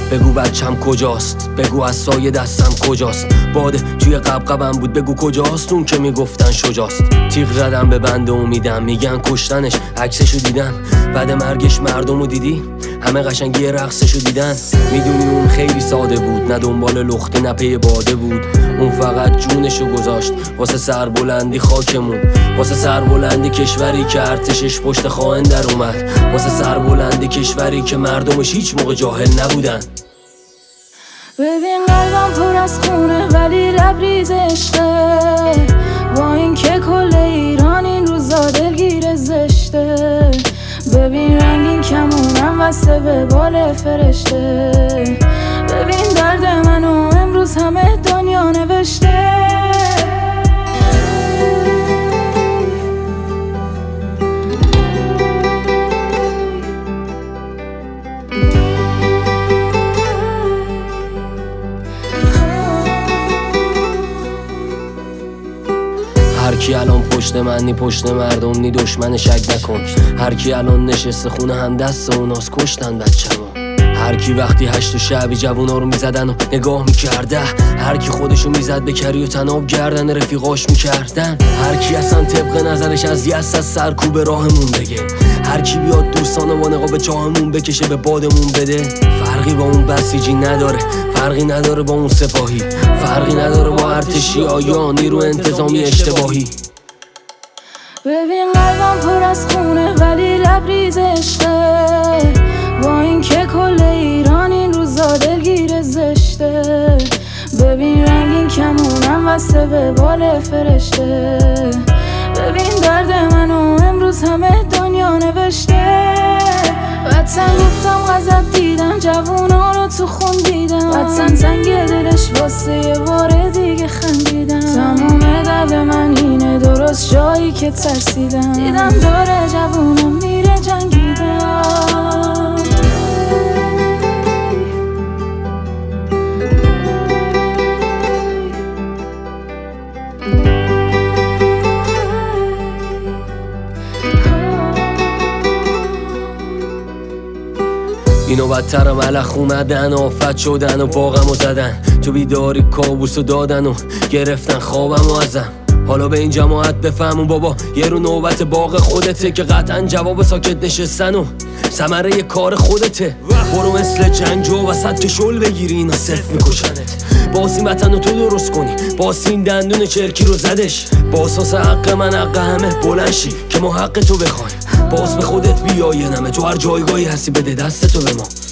بگو بچم کجاست، بگو از سایه دستم کجاست. باده توی قبقبم بود، بگو کجاست اون که میگفتن شجاست. تیغ زدم به بند امیدم، میگن کشتنش، عکسشو دیدم. بعد مرگش مردمو دیدی، همه قشنگی رقصشو دیدن. میدونی اون خیلی ساده بود، نه دنبال لختی نه پی باده بود. اون فقط جونشو گذاشت واسه سربلندی خاکمون، واسه سربلندی کشوری که ارتشش پشت خائن در اومد، واسه سربلندی کشوری که مردمش هیچ موقع جاهل نبودن. ببین قلبم پر از خونه ولی لبریز عشقه، با این که کل ایران این روزا دلگیر زشته. ببین رنگین کمونم وسته به بال فرشته، ببین درد منو امروز همه دنیا نوشته. هرکی الان پشت من نی، پشت مردم نی، دشمن شک نکن. هرکی الان نشسته خونه هم دست اوناس، کشتن بچه‌مو. هرکی وقتی 8 شبی جوونا رو میزدن و نگاه میکرده، هرکی خودشو میزد به کری و تناب گردن رفیقاش میکردن. هرکی اصلا طبق نظرش از یس از سرکوب راهمون بگه، هرکی بیاد دوستانو با نقاب چاهمون بکشه به بادمون بده. فرقی با اون بسیجی نداره، فرقی نداره با اون سپاهی، فرقی نداره با ارتشی یا نیرو انتظامی اشتباهی. ببین قلبم پر از خونه ولی لبریز عشقه، با این که کل ایران این روزا دلگیر زشته. ببین رنگین کمونم وسته به بال فرشته، ببین درد منو امروز همه دنیا نوشته. وطن گفتم غضب دیدم، جوونا رو تو خون دیدم، وطن زنگ دلش واسه یه بار دیگه خندیدم. تموم درد من اینه، درست جایی که ترسیدم، دیدم داره جوونم میره جنگیدم. اینو بدتر ملخ اومدن، آفت شدن و باغمو زدن، تو بیداری کابوسو دادن و گرفتن خوابمو ازم. حالا به این جماعت بفهمون بابا یه رو نوبت باغ خودته، که قطعا جواب ساکت نشستن و ثمره کار خودته. برو مثل جنگجو وسط که شل بگیری، اینا صفر میکشنت. باسی متن رو تو درست کنی، باسی این دندون چرکی رو زدش. باساس حق من حق همه، بلند شی که ما حق تو بخوایم. باز به خودت بیای نمه، تو هر جایگاهی هستی بده دست تو به ما.